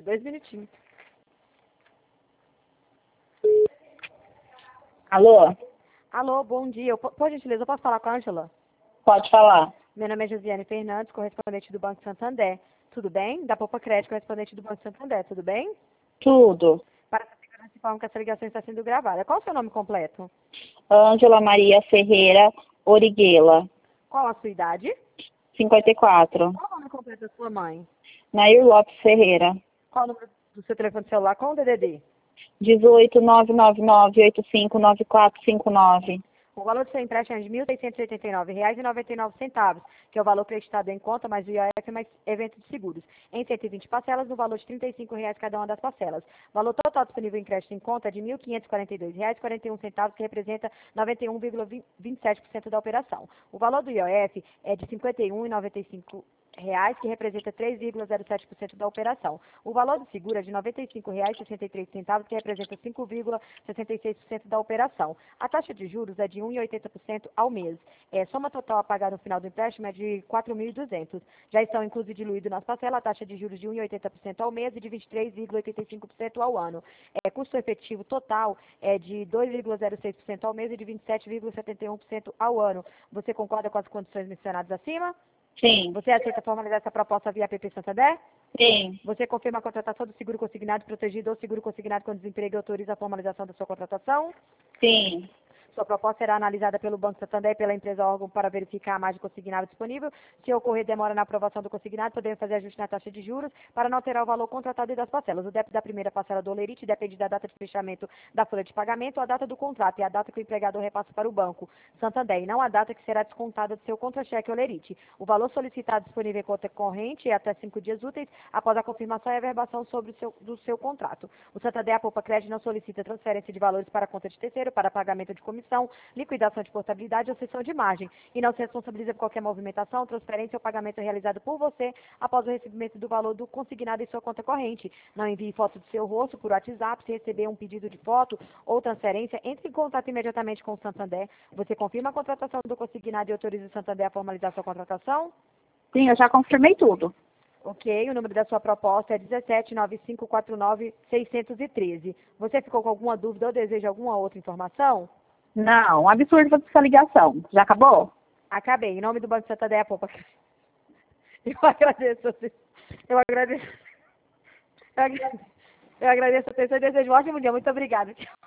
2 minutinhos. Alô? Alô, bom dia. Por gentileza, eu posso falar com a Ângela? Pode falar. Meu nome é Josiane Fernandes, correspondente do Banco Santander. Tudo bem? Da Poupa Crédito, correspondente do Banco Santander. Tudo bem? Tudo. Para essa segurança, informo que essa ligação está sendo gravada. Qual o seu nome completo? Ângela Maria Ferreira Origuela, Qual a sua idade? 54. Qual o nome completo da sua mãe? Nair Lopes Ferreira, Qual o número do seu telefone celular com o DDD? 18999859459. O valor do seu empréstimo é de R$ 1.689,99, que é o valor prestado em conta, mais o IOF mais evento de seguros, em 120 parcelas, no valor de R$ 35 cada uma das parcelas. O valor total disponível em crédito em conta é de R$ 1.542,41, que representa 91,27% da operação. O valor do IOF é de R$ 51,95, que representa 3,07% da operação. O valor do seguro é de R$ 95,63, que representa 5,66% da operação. A taxa de juros é de 1,80% ao mês. Soma total a pagar no final do empréstimo é de R$ 4.200. Já estão inclusos e diluídos nas parcelas a taxa de juros de 1,80% ao mês e de 23,85% ao ano. Custo efetivo total é de 2,06% ao mês e de 27,71% ao ano. Você concorda com as condições mencionadas acima? Sim. Você aceita formalizar essa proposta via APP Santander? Sim. Você confirma a contratação do seguro consignado protegido ou seguro consignado com desemprego e autoriza a formalização da sua contratação? Sim. Sua proposta será analisada pelo Banco Santander e pela empresa órgão para verificar a margem consignada disponível. Se ocorrer demora na aprovação do consignado, podemos fazer ajuste na taxa de juros para não alterar o valor contratado e das parcelas. O débito da primeira parcela do Olerite depende da data de fechamento da folha de pagamento, a data do contrato e a data que o empregador repassa para o Banco Santander, e não a data que será descontada do seu contra-cheque Olerite. O valor solicitado disponível em conta corrente é até 5 dias úteis após a confirmação e averbação do seu contrato. O Santander, a Poupa Crédito, não solicita transferência de valores para a conta de terceiro, para pagamento de comissão, liquidação de portabilidade ou cessão de margem, e não se responsabiliza por qualquer movimentação, transferência ou pagamento realizado por você após o recebimento do valor do consignado em sua conta corrente. Não envie foto do seu rosto por WhatsApp. Se receber um pedido de foto ou transferência, entre em contato imediatamente com o Santander. Você confirma a contratação do consignado e autoriza o Santander a formalizar sua contratação? Sim, eu já confirmei tudo. Ok, o número da sua proposta é 179549-613. Você ficou com alguma dúvida ou deseja alguma outra informação? Não, um absurdo essa ligação. Já acabou? Acabei. Em nome do Banco Santander, Poupa. Eu agradeço. Eu agradeço. Eu agradeço a atenção e desejo um ótimo dia. Muito obrigada.